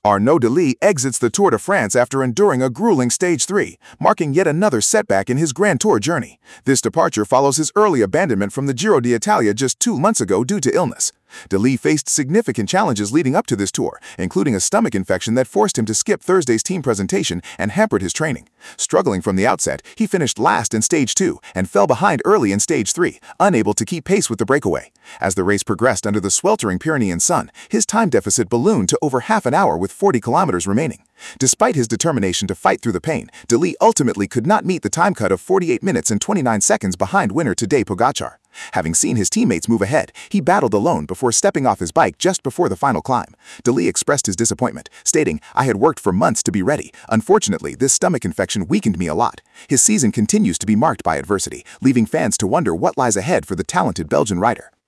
Arnaud Delis exits the Tour de France after enduring a grueling Stage 3, marking yet another setback in his Grand Tour journey. This departure follows his early abandonment from the Giro d'Italia just 2 months ago due to illness. Delis faced significant challenges leading up to this tour, including a stomach infection that forced him to skip Thursday's team presentation and hampered his training. Struggling from the outset, he finished last in Stage 2 and fell behind early in Stage 3, unable to keep pace with the breakaway. As the race progressed under the sweltering Pyrenean sun, his time deficit ballooned to over half an hour with 40 kilometers remaining. Despite his determination to fight through the pain, Delis ultimately could not meet the time cut of 48 minutes and 29 seconds behind winner Tadej Pogacar. Having seen his teammates move ahead, he battled alone before stepping off his bike just before the final climb. Delis expressed his disappointment, stating, "I had worked for months to be ready. Unfortunately, this stomach infection weakened me a lot." His season continues to be marked by adversity, leaving fans to wonder what lies ahead for the talented Belgian rider.